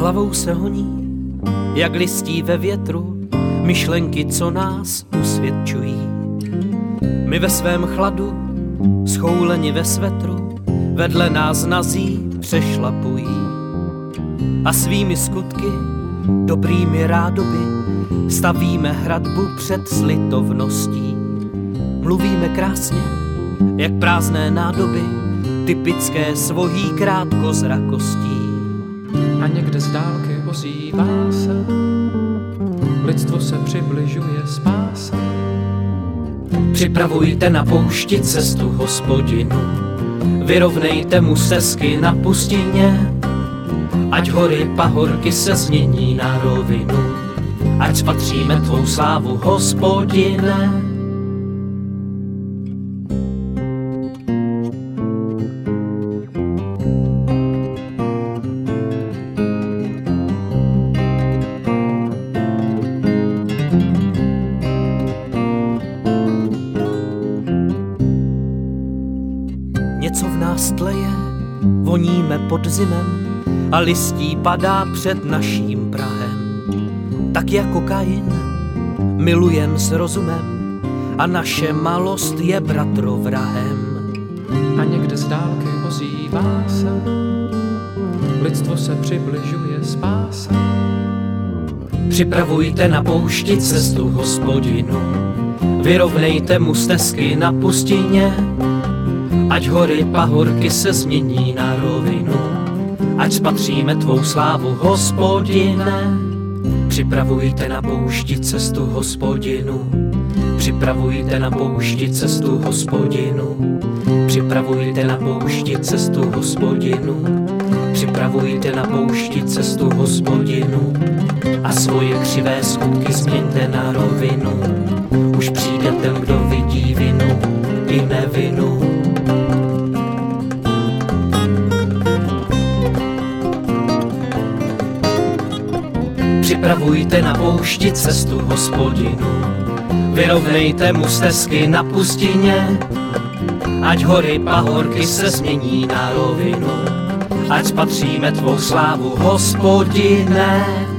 hlavou se honí, jak listí ve větru, myšlenky, co nás usvědčují. My ve svém chladu, schouleni ve svetru, vedle nás nazí přešlapují. A svými skutky, dobrými rádoby, stavíme hradbu před slitovností. Mluvíme krásně, jak prázdné nádoby, typické svojí krátkozrakostí. A někde z dálky ozývá se, lidstvo se přibližuje spáse. Připravujte na poušti cestu Hospodinu, vyrovnejte mu stezky na pustině, ať hory pahorky se změní na rovinu, ať spatříme tvou slávu, Hospodine. Něco v nás tleje, voníme podzimem a listí padá před naším prahem. Tak jako Kain, milujem s rozumem a naše malost je bratrovrahem. A někde z dálky ozývá se, lidstvo se přibližuje spáse. Připravujte na poušti cestu Hospodinu, vyrovnejte mu stezky na pustině, ať hory pahorky se změní na rovinu, ať spatříme tvou slávu, Hospodine. Připravujte na poušti cestu Hospodinu, připravujte na poušti cestu Hospodinu, připravujte na poušti cestu Hospodinu, připravujte na poušti cestu Hospodinu a svoje křivé skutky změňte na rovinu. Už přijde ten, kdo vidí vinu i nevinu. Připravujte na poušti cestu Hospodinu, vyrovnejte mu stezky na pustině, ať hory pahorky se změní na rovinu, ať spatříme tvou slávu, Hospodine.